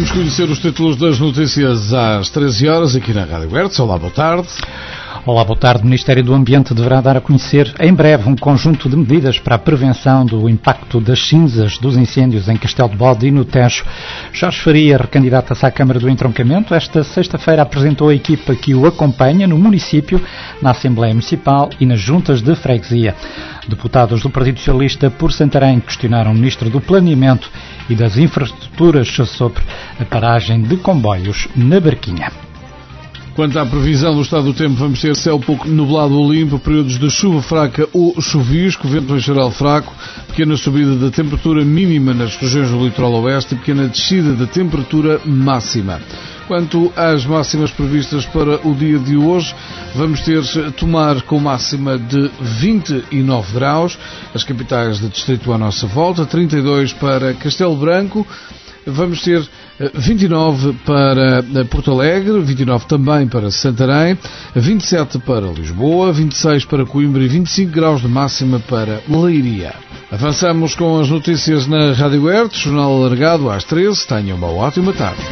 Vamos conhecer os títulos das notícias às 13 horas aqui na Rádio Hertz. Olá, boa tarde. Olá, boa tarde. O Ministério do Ambiente deverá dar a conhecer em breve um conjunto de medidas para a prevenção do impacto das cinzas dos incêndios em Castelo de Bode e no Tejo. Jorge Faria, recandidata-se à Câmara do Entroncamento, esta sexta-feira apresentou a equipa que o acompanha no município, na Assembleia Municipal e nas juntas de freguesia. Deputados do Partido Socialista por Santarém questionaram o Ministro do Planeamento e das Infraestruturas sobre a paragem de comboios na Barquinha. Quanto à previsão do estado do tempo, vamos ter céu pouco nublado ou limpo, períodos de chuva fraca ou chuvisco, vento em geral fraco, pequena subida da temperatura mínima nas regiões do litoral oeste e pequena descida da temperatura máxima. Quanto às máximas previstas para o dia de hoje, vamos ter Tomar com máxima de 29 graus, as capitais de distrito à nossa volta, 32 para Castelo Branco. Vamos ter 29 para Porto Alegre, 29 também para Santarém, 27 para Lisboa, 26 para Coimbra e 25 graus de máxima para Leiria. Avançamos com as notícias na Rádio Hertz, jornal alargado às 13. Tenham uma ótima tarde.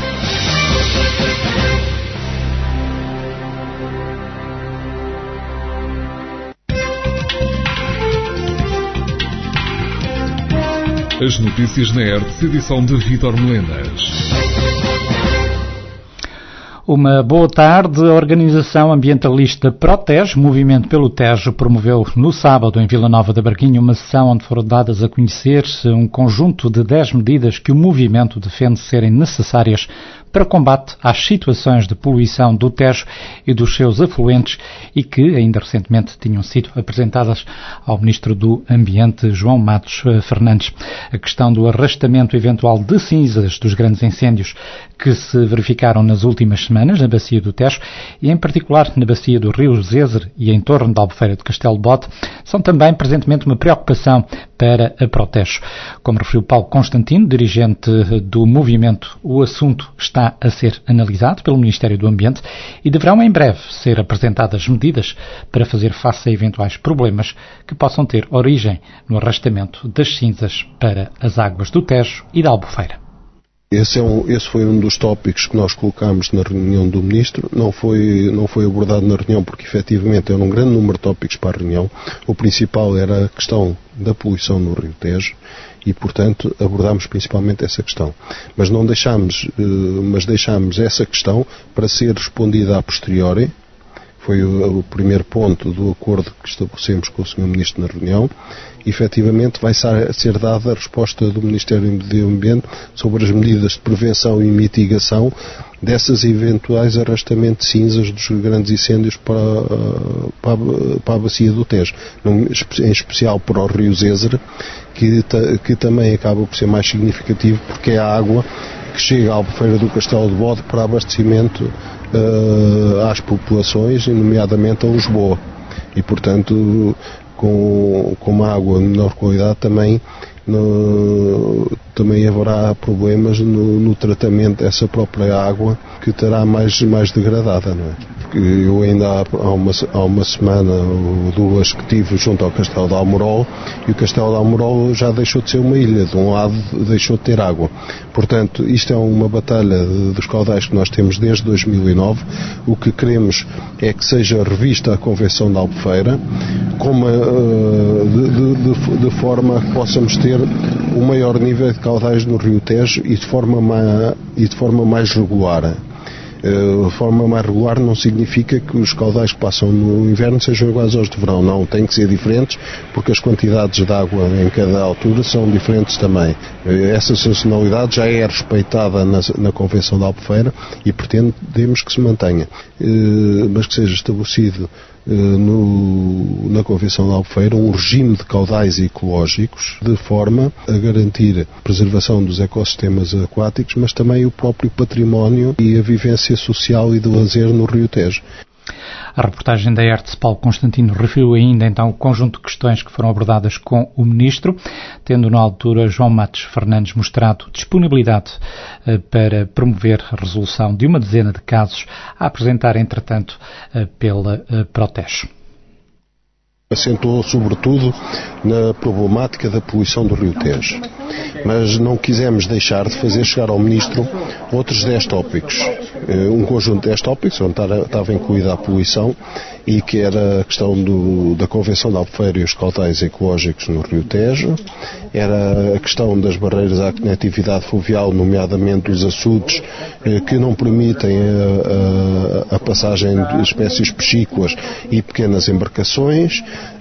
As notícias na Hertz, edição de Vítor Melenas. Uma boa tarde. A organização ambientalista Protege, Movimento pelo Tejo, promoveu no sábado em Vila Nova da Barquinha uma sessão onde foram dadas a conhecer um conjunto de 10 medidas que o movimento defende serem necessárias para combate às situações de poluição do Tejo e dos seus afluentes e que ainda recentemente tinham sido apresentadas ao Ministro do Ambiente, João Matos Fernandes. A questão do arrastamento eventual de cinzas dos grandes incêndios que se verificaram nas últimas semanas na bacia do Tejo e em particular na bacia do Rio Zezer e em torno da Albufeira de Castelo de Bode são também presentemente uma preocupação para a Protege. Como referiu Paulo Constantino, dirigente do movimento, o assunto está a ser analisado pelo Ministério do Ambiente e deverão em breve ser apresentadas medidas para fazer face a eventuais problemas que possam ter origem no arrastamento das cinzas para as águas do Tejo e da Albufeira. Esse foi um dos tópicos que nós colocámos na reunião do Ministro. Não foi abordado na reunião porque, efetivamente, era um grande número de tópicos para a reunião. O principal era a questão da poluição no Rio Tejo e, portanto, abordámos principalmente essa questão. Mas deixámos essa questão para ser respondida a posteriori. Foi o primeiro ponto do acordo que estabelecemos com o Sr. Ministro na reunião. E, efetivamente, vai ser dada a resposta do Ministério do Ambiente sobre as medidas de prevenção e mitigação dessas eventuais arrastamentos de cinzas dos grandes incêndios para a bacia do Tejo, em especial para o Rio Zezer, que também acaba por ser mais significativo porque é a água que chega à Albufeira do Castelo de Bode para abastecimento às populações, nomeadamente a Lisboa. E, portanto, com uma água de menor qualidade também haverá problemas no tratamento dessa própria água, que estará mais degradada, não é? Porque eu ainda há uma semana ou duas que estive junto ao Castelo de Almorol e o Castelo de Almorol já deixou de ser uma ilha, de um lado deixou de ter água. Portanto, isto é uma batalha dos caudais que nós temos desde 2009. O que queremos é que seja revista a Convenção da Albufeira de forma a que possamos ter o maior nível de caudais no Rio Tejo e de forma mais regular. De forma mais regular não significa que os caudais que passam no inverno sejam iguais aos de verão, não, têm que ser diferentes porque as quantidades de água em cada altura são diferentes também. Essa sazonalidade já é respeitada na Convenção da Albufeira e pretendemos que se mantenha, mas que seja estabelecido na Convenção da Albufeira um regime de caudais ecológicos de forma a garantir a preservação dos ecossistemas aquáticos, mas também o próprio património e a vivência social e de lazer no Rio Tejo. A reportagem da Hertz, Paulo Constantino, referiu ainda então o conjunto de questões que foram abordadas com o Ministro, tendo na altura João Matos Fernandes mostrado disponibilidade para promover a resolução de uma dezena de casos a apresentar, entretanto, pela Protege. Assentou sobretudo na problemática da poluição do Rio Tejo, mas não quisemos deixar de fazer chegar ao Ministro outros 10 tópicos, um conjunto de 10 tópicos onde estava incluída a poluição e que era a questão da Convenção de Albufeira e os caudais ecológicos no Rio Tejo, era a questão das barreiras à conectividade fluvial, nomeadamente os açudes que não permitem a passagem de espécies piscícolas e pequenas embarcações,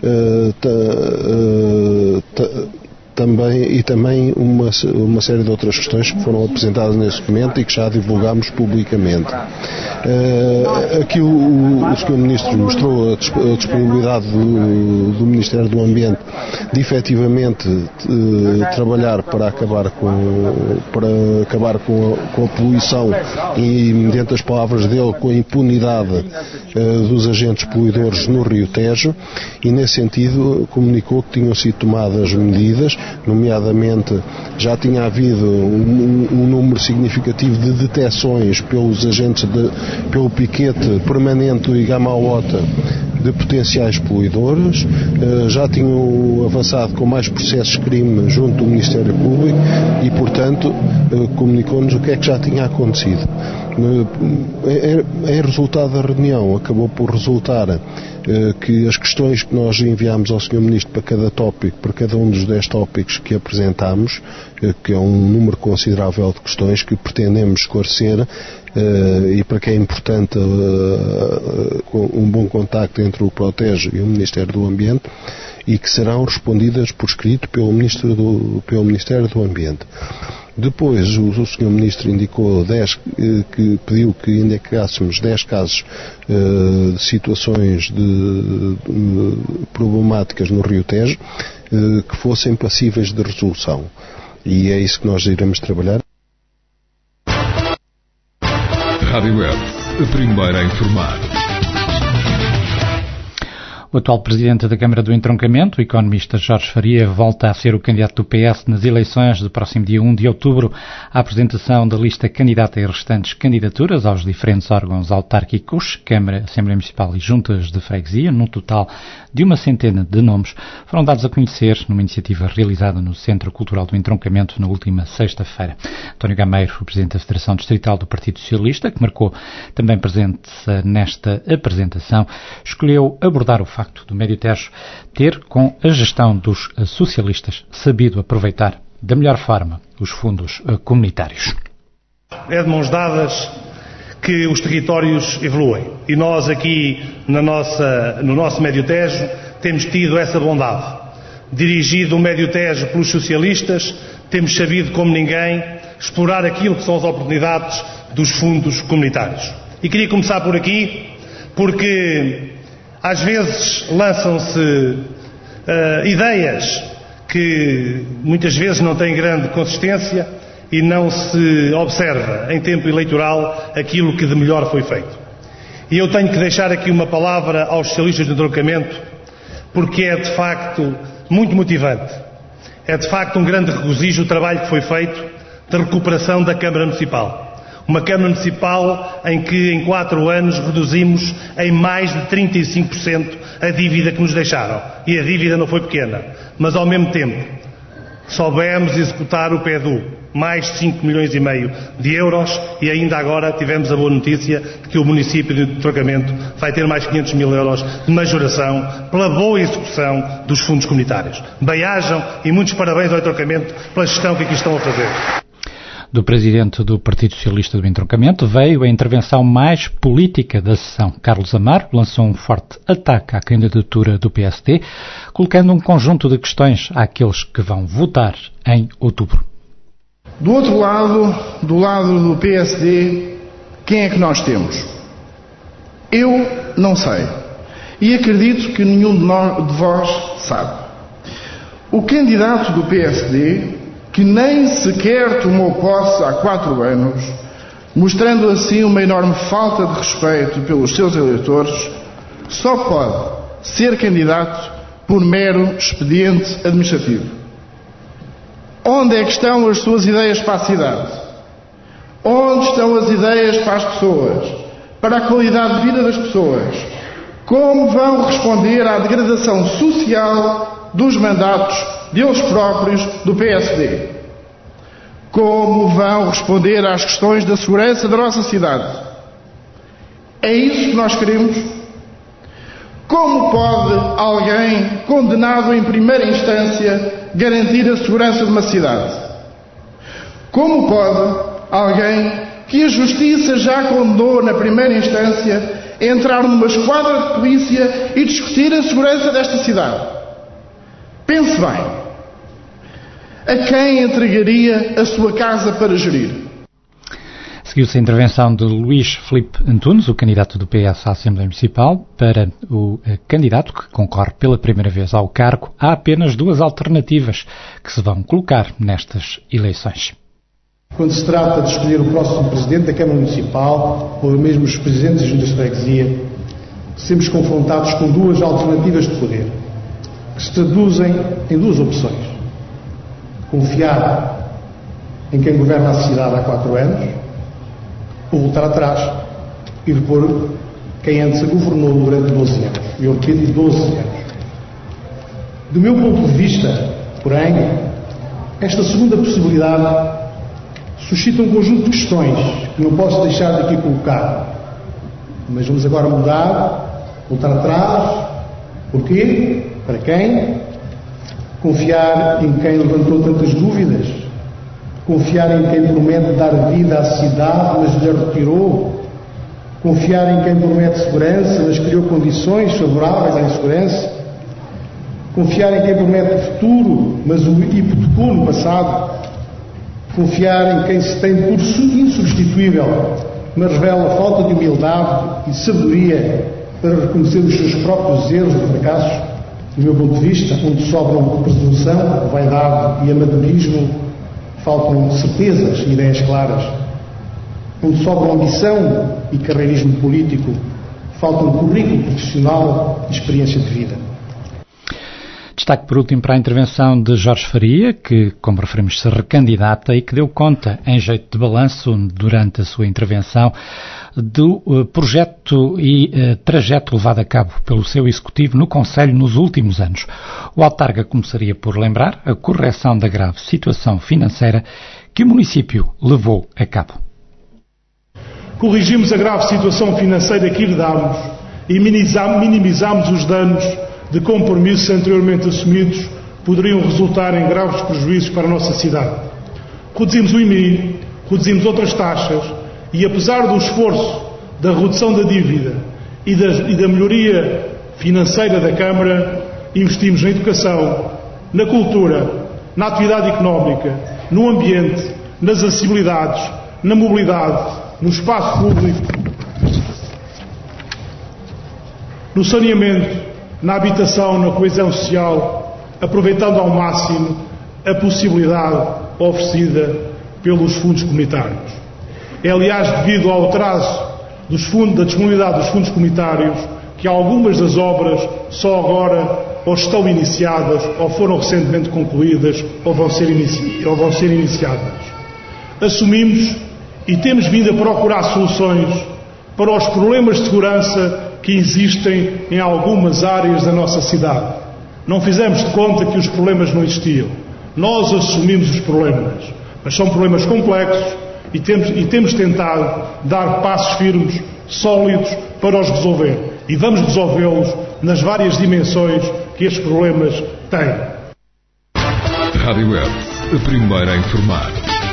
também uma série de outras questões que foram apresentadas nesse documento e que já divulgámos publicamente. Aqui o Sr. Ministro mostrou a disponibilidade do Ministério do Ambiente de efetivamente trabalhar para acabar com a poluição e, mediante as palavras dele, com a impunidade dos agentes poluidores no Rio Tejo, e nesse sentido comunicou que tinham sido tomadas medidas, nomeadamente já tinha havido um número significativo de detecções pelos agentes pelo piquete permanente e gama-alta de potenciais poluidores, já tinham avançado com mais processos de crime junto do Ministério Público e, portanto, comunicou-nos o que é que já tinha acontecido. Em resultado da reunião, acabou por resultar que as questões que nós enviámos ao Sr. Ministro para cada tópico, para cada um dos 10 tópicos que apresentámos, que é um número considerável de questões que pretendemos esclarecer, e para que é importante um bom contacto entre o Protejo e o Ministério do Ambiente, e que serão respondidas por escrito pelo Ministério do Ambiente. Depois o Sr. Ministro indicou que pediu que indicássemos 10 casos de situações problemáticas no Rio Tejo que fossem passíveis de resolução, e é isso que nós iremos trabalhar. Rádio Web, a primeira a informar. O atual presidente da Câmara do Entroncamento, o economista Jorge Faria, volta a ser o candidato do PS nas eleições do próximo dia 1 de outubro. A apresentação da lista candidata e restantes candidaturas aos diferentes órgãos autárquicos, Câmara, Assembleia Municipal e Juntas de Freguesia, num total de 100 de nomes, foram dados a conhecer numa iniciativa realizada no Centro Cultural do Entroncamento na última sexta-feira. António Gameiro, o presidente da Federação Distrital do Partido Socialista, que marcou também presença nesta apresentação, escolheu abordar o facto do Médio Tejo ter, com a gestão dos socialistas, sabido aproveitar da melhor forma os fundos comunitários. É de mãos dadas que os territórios evoluem. E nós aqui no nosso Médio Tejo temos tido essa bondade. Dirigido o Médio Tejo pelos socialistas, temos sabido como ninguém explorar aquilo que são as oportunidades dos fundos comunitários. E queria começar por aqui, porque às vezes lançam-se ideias que muitas vezes não têm grande consistência e não se observa em tempo eleitoral aquilo que de melhor foi feito. E eu tenho que deixar aqui uma palavra aos socialistas do entroncamento, porque é de facto muito motivante. É de facto um grande regozijo o trabalho que foi feito de recuperação da Câmara Municipal. Uma Câmara Municipal em que em 4 anos reduzimos em mais de 35% a dívida que nos deixaram. E a dívida não foi pequena, mas ao mesmo tempo soubemos executar o PEDU, mais de 5,5 milhões de euros, e ainda agora tivemos a boa notícia de que o município de Entroncamento vai ter mais 500 mil euros de majoração pela boa execução dos fundos comunitários. Bem-ajam e muitos parabéns ao Entroncamento pela gestão que aqui estão a fazer. Do presidente do Partido Socialista do Entroncamento veio a intervenção mais política da sessão. Carlos Amaro lançou um forte ataque à candidatura do PSD, colocando um conjunto de questões àqueles que vão votar em outubro. Do outro lado, do lado do PSD, quem é que nós temos? Eu não sei. E acredito que nenhum de vós sabe. O candidato do PSD, que nem sequer tomou posse há 4 anos, mostrando assim uma enorme falta de respeito pelos seus eleitores, só pode ser candidato por mero expediente administrativo. Onde é que estão as suas ideias para a cidade? Onde estão as ideias para as pessoas? Para a qualidade de vida das pessoas? Como vão responder à degradação social dos mandatos deles próprios do PSD? Como vão responder às questões da segurança da nossa cidade? É isso que nós queremos? Como pode alguém condenado em primeira instância garantir a segurança de uma cidade? Como pode alguém que a Justiça já condenou na primeira instância entrar numa esquadra de polícia e discutir a segurança desta cidade? Pense bem. A quem entregaria a sua casa para gerir? Seguiu-se a intervenção de Luís Filipe Antunes, o candidato do PS à Assembleia Municipal. Para o candidato que concorre pela primeira vez ao cargo, há apenas duas alternativas que se vão colocar nestas eleições. Quando se trata de escolher o próximo Presidente da Câmara Municipal, ou mesmo os Presidentes das Juntas de Freguesia, somos confrontados com duas alternativas de poder, que se traduzem em duas opções. Confiar em quem governa a cidade há 4 anos, ou voltar atrás e repor quem antes a governou durante 12 anos. Eu repito, 12 anos. Do meu ponto de vista, porém, esta segunda possibilidade suscita um conjunto de questões que não posso deixar de aqui colocar. Mas vamos agora mudar, voltar atrás. Porquê? Para quem? Confiar em quem levantou tantas dúvidas? Confiar em quem promete dar vida à cidade, mas lhe retirou? Confiar em quem promete segurança, mas criou condições favoráveis à insegurança? Confiar em quem promete futuro, mas o hipotecou no passado? Confiar em quem se tem por insubstituível, mas revela falta de humildade e sabedoria para reconhecer os seus próprios erros e fracassos? Do meu ponto de vista, onde sobram presunção, vaidade e amadorismo, faltam certezas e ideias claras. Onde sobram ambição e carreirismo político, faltam currículo profissional e experiência de vida. Destaque por último para a intervenção de Jorge Faria, que, como referimos, se recandidata e que deu conta, em jeito de balanço, durante a sua intervenção, do projeto e trajeto levado a cabo pelo seu Executivo no Conselho nos últimos anos. O autarca começaria por lembrar a correção da grave situação financeira que o município levou a cabo. Corrigimos a grave situação financeira que herdámos e minimizámos os danos de compromissos anteriormente assumidos poderiam resultar em graves prejuízos para a nossa cidade. Reduzimos o IMI, reduzimos outras taxas e, apesar do esforço da redução da dívida e da melhoria financeira da Câmara, investimos na educação, na cultura, na atividade económica, no ambiente, nas acessibilidades, na mobilidade, no espaço público, no saneamento, na habitação, na coesão social, aproveitando ao máximo a possibilidade oferecida pelos fundos comunitários. É, aliás, devido ao atraso da disponibilidade dos fundos comunitários que algumas das obras só agora ou estão iniciadas ou foram recentemente concluídas ou vão ser iniciadas. Assumimos e temos vindo a procurar soluções para os problemas de segurança que existem em algumas áreas da nossa cidade. Não fizemos de conta que os problemas não existiam. Nós assumimos os problemas, mas são problemas complexos e temos tentado dar passos firmes, sólidos, para os resolver. E vamos resolvê-los nas várias dimensões que estes problemas têm. Rádio Web, a primeira a informar.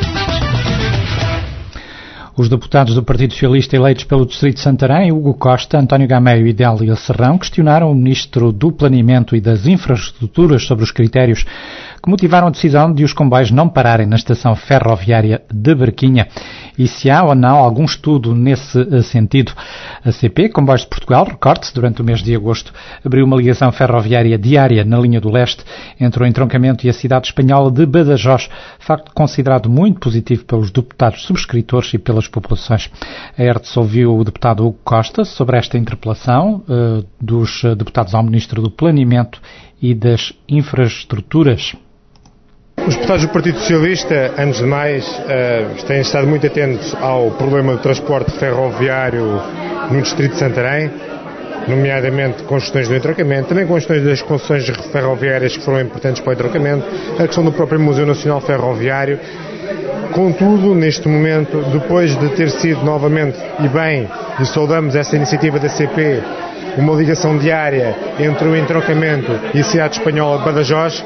Os deputados do Partido Socialista eleitos pelo Distrito de Santarém, Hugo Costa, António Gameiro e Délia Serrão, questionaram o Ministro do Planeamento e das Infraestruturas sobre os critérios que motivaram a decisão de os comboios não pararem na estação ferroviária de Barquinha e se há ou não algum estudo nesse sentido. A CP, Comboios de Portugal, recorde-se, durante o mês de agosto, abriu uma ligação ferroviária diária na linha do leste entre o entroncamento e a cidade espanhola de Badajoz, facto considerado muito positivo pelos deputados subscritores e pelas populações. A ERTS ouviu o deputado Hugo Costa sobre esta interpelação dos deputados ao Ministro do Planeamento e das Infraestruturas. Os deputados do Partido Socialista, antes de mais, têm estado muito atentos ao problema do transporte ferroviário no Distrito de Santarém nomeadamente com questões do entroncamento, também com questões das concessões ferroviárias que foram importantes para o entroncamento, a questão do próprio Museu Nacional Ferroviário. Contudo, neste momento, depois de ter sido novamente, e bem, e saudamos essa iniciativa da CP, uma ligação diária entre o entroncamento e a cidade espanhola de Badajoz,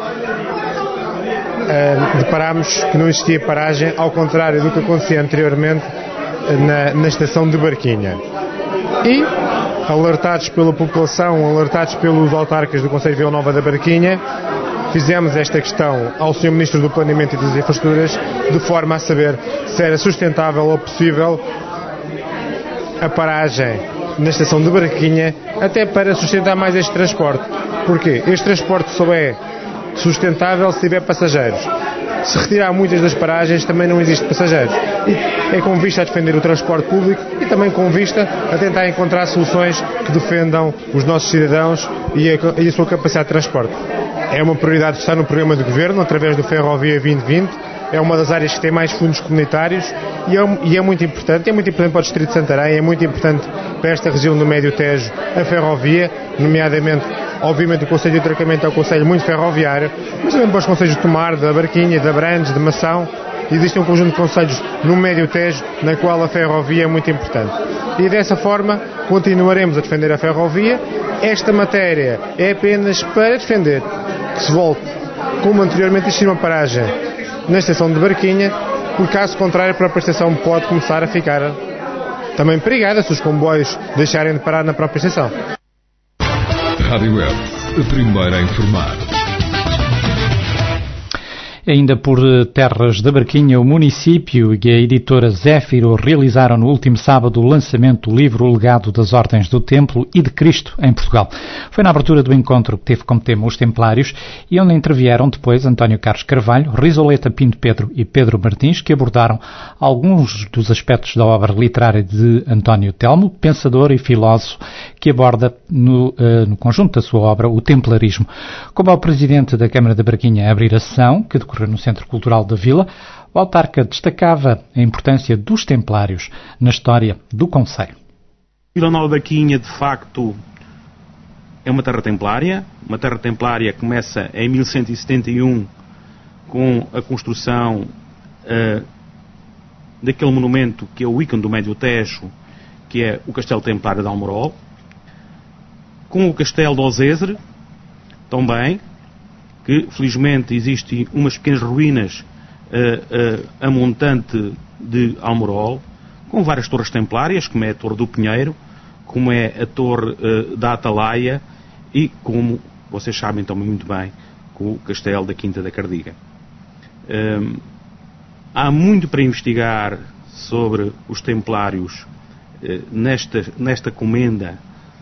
deparámos que não existia paragem, ao contrário do que acontecia anteriormente na estação de Barquinha. E, alertados pela população, alertados pelos autarcas do Concelho de Vila Nova da Barquinha, fizemos esta questão ao Sr. Ministro do Planeamento e das Infraestruturas, de forma a saber se era sustentável ou possível a paragem na estação de Barquinha, até para sustentar mais este transporte. Porquê? Este transporte só é sustentável se tiver passageiros. Se retirar muitas das paragens, também não existe passageiros. E é com vista a defender o transporte público e também com vista a tentar encontrar soluções que defendam os nossos cidadãos e a sua capacidade de transporte. É uma prioridade que está no programa de governo, através do Ferrovia 2020. É uma das áreas que tem mais fundos comunitários e é muito importante. É muito importante para o Distrito de Santarém, é muito importante para esta região do Médio Tejo, a ferrovia, nomeadamente, obviamente, o Concelho de Entroncamento é um concelho muito ferroviário, mas também para os concelhos de Tomar, da Barquinha, de Abrantes, de Mação. Existe um conjunto de concelhos no Médio Tejo, na qual a ferrovia é muito importante. E dessa forma, continuaremos a defender a ferrovia. Esta matéria é apenas para defender que se volte, como anteriormente existia uma paragem na estação de Barquinha, por caso contrário a própria estação pode começar a ficar também perigada se os comboios deixarem de parar na própria estação. Rádio Web, a primeira a informar. Ainda por terras da Barquinha, o município e a editora Zéfiro realizaram no último sábado o lançamento do livro O Legado das Ordens do Templo e de Cristo em Portugal. Foi na abertura do encontro que teve como tema os Templários e onde intervieram depois António Carlos Carvalho, Risoleta Pinto Pedro e Pedro Martins, que abordaram alguns dos aspectos da obra literária de António Telmo, pensador e filósofo, que aborda no conjunto da sua obra o templarismo. Como ao presidente da Câmara da Barquinha a abrir a sessão, que decorreu no Centro Cultural da Vila, o autarca destacava a importância dos templários na história do concelho. Vila Nova da Barquinha, de facto, é uma terra templária. Uma terra templária que começa em 1171 com a construção daquele monumento que é o ícone do Médio Tejo, que é o Castelo Templário de Almorol, com o Castelo de Osesre, também, que felizmente existem umas pequenas ruínas a montante de Almorol, com várias torres templárias, como é a Torre do Pinheiro, como é a Torre da Atalaia e, como vocês sabem também muito bem, com o Castelo da Quinta da Cardiga. Há muito para investigar sobre os templários nesta comenda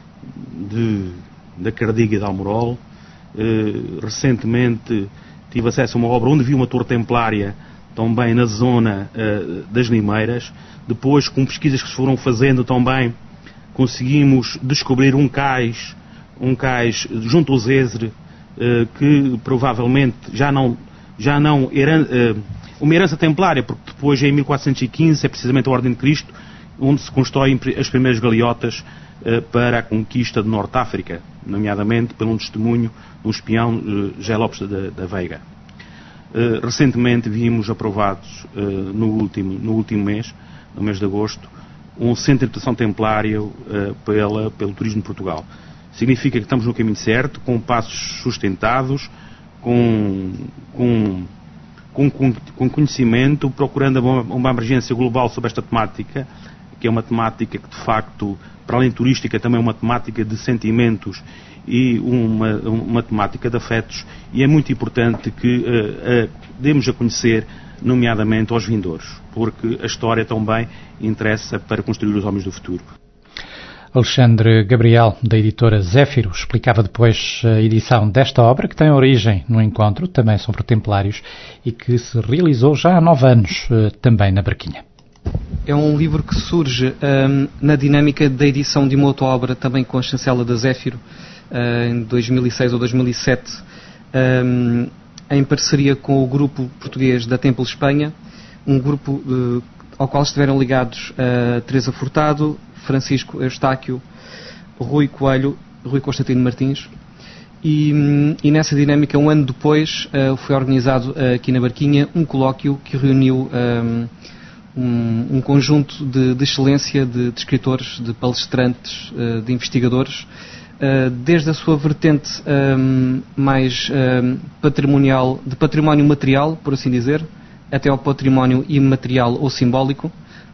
da Cardiga e de Almorol. Recentemente tive acesso a uma obra onde vi uma torre templária também na zona das Limeiras. Depois, com pesquisas que se foram fazendo também, conseguimos descobrir um cais junto ao Zézere, que provavelmente já não uma herança templária, porque depois em 1415 é precisamente a Ordem de Cristo onde se constroem as primeiras galeotas para a conquista de Norte África, nomeadamente pelo testemunho de um espião, José Lopes da Veiga. Recentemente vimos aprovados, no último mês, no mês de agosto, um centro de interpretação templário pelo Turismo de Portugal. Significa que estamos no caminho certo, com passos sustentados, com conhecimento, procurando uma abrangência global sobre esta temática, que é uma temática que, de facto, para além turística, também é uma temática de sentimentos e uma temática de afetos, e é muito importante que demos a conhecer, nomeadamente aos vindouros, porque a história também interessa para construir os homens do futuro. Alexandre Gabriel, da editora Zéfiro, explicava depois a edição desta obra, que tem origem no encontro, também sobre templários, e que se realizou já há 9 anos, também na Barquinha. É um livro que surge na dinâmica da edição de uma outra obra, também com a chancela da Zéfiro, em 2006 ou 2007, em parceria com o grupo português da Templo Espanha, um grupo ao qual estiveram ligados Teresa Furtado, Francisco Eustáquio, Rui Coelho, Rui Constantino Martins, e nessa dinâmica, um ano depois, foi organizado aqui na Barquinha um colóquio que reuniu um conjunto de excelência de escritores, de palestrantes, de investigadores, desde a sua vertente mais patrimonial, de património material, por assim dizer, até ao património imaterial ou simbólico.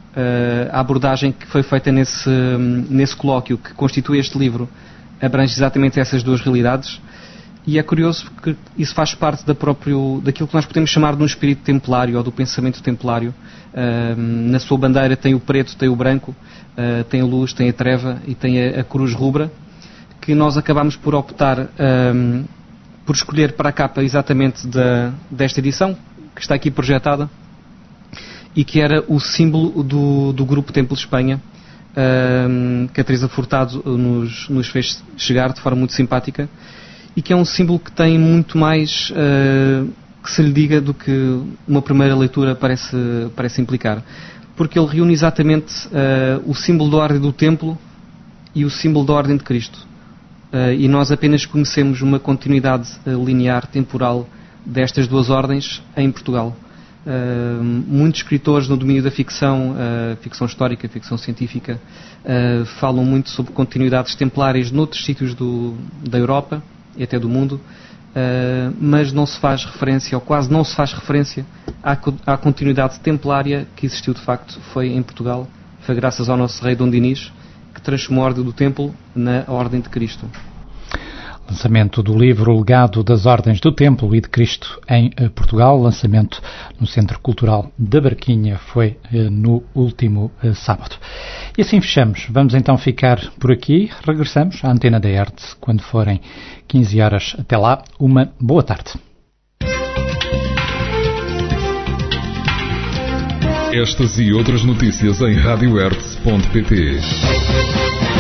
A abordagem que foi feita nesse colóquio, que constitui este livro, abrange exatamente essas duas realidades, e é curioso porque isso faz parte daquilo que nós podemos chamar de um espírito templário ou do pensamento templário. Na sua bandeira tem o preto, tem o branco, tem a luz, tem a treva e tem a cruz rubra, que nós acabamos por optar por escolher para a capa exatamente desta edição, que está aqui projetada, e que era o símbolo do Grupo Templo de Espanha, que a Teresa Furtado nos fez chegar de forma muito simpática, e que é um símbolo que tem muito mais que se lhe diga do que uma primeira leitura parece implicar, porque ele reúne exatamente o símbolo da Ordem do Templo e o símbolo da Ordem de Cristo, e nós apenas conhecemos uma continuidade linear, temporal, destas duas ordens em Portugal. Muitos escritores no domínio da ficção, ficção histórica, ficção científica, falam muito sobre continuidades templárias noutros sítios da Europa e até do mundo, mas não se faz referência, ou quase não se faz referência, à continuidade templária que existiu de facto, foi em Portugal. Foi graças ao nosso rei Dom Dinis que transformou a Ordem do Templo na Ordem de Cristo. Lançamento do livro O Legado das Ordens do Templo e de Cristo em Portugal, lançamento no Centro Cultural da Barquinha, foi no último sábado. E assim fechamos. Vamos então ficar por aqui. Regressamos à Antena da Erte quando forem 15 horas. Até lá, uma boa tarde. Estas e outras notícias em radioerte.pt.